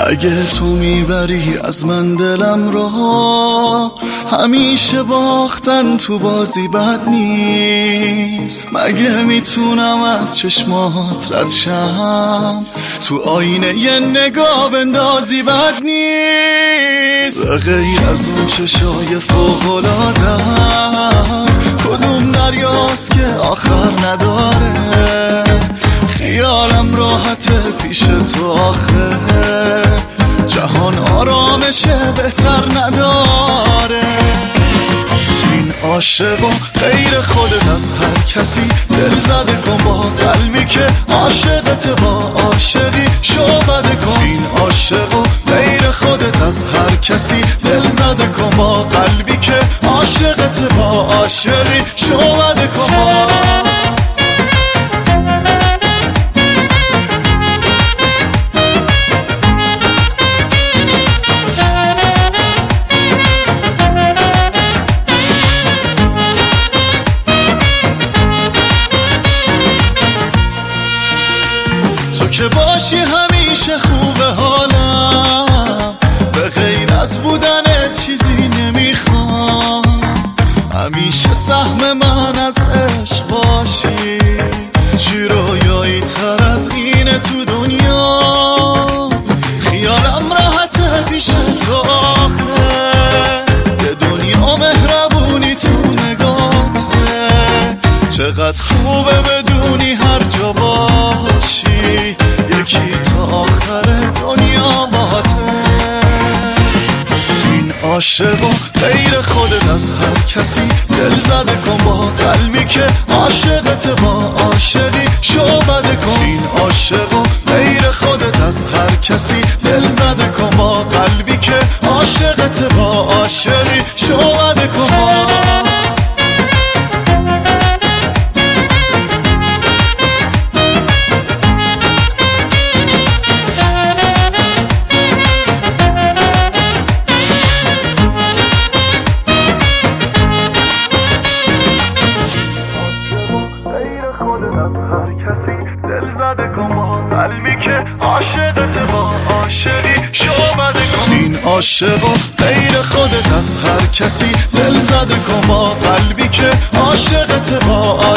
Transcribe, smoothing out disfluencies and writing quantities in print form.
اگه تو میبری از من دلم رو، همیشه باختن تو بازی بد نیست. مگه میتونم از چشمات رد شم، تو آینه یه نگاه بندازی بد نیست. به غیر از اون چشای فوق‌العاده‌ات کدوم دریاست که آخر نداره؟ خیالم راحته پیش تو آخه، جهان آرامشه بهتر نداره. این عاشقا غیر خودت از هر کسی، دل زده کن با قلبی که عاشقت، با عاشقی شعبده کن. این عاشقا غیر خودت از هر کسی، دل زده کن با قلبی که عاشقت، با عاشقی شعبده کن. تو که باشی همیشه خوبه حالم، به غیر از بودن چیزی نمیخوام. همیشه سهم من از عشق باشی، چی رویایی تر از اینه تو دنیا؟ خیالم راحته پیش تو آخه، که دنیا مهربونی تو نگاته. چقدر خوبه بدونی هر جا باشی یکی تا آخر دنیا باته. این عاشقا غیر خودت از هر کسی، دل زده کن با قلبی که عاشقت، با عاشقی شعبده کن. این عاشقا غیر خودت از هر کسی، دل زده کن با قلبی که عاشقت، با عاشقی شعبده کن. دل زده کن با قلبی که عاشقت، با عاشقی شعبده کن. این عاشقا غیر خودت از هر کسی، دل زده کن با قلبی که عاشقت، با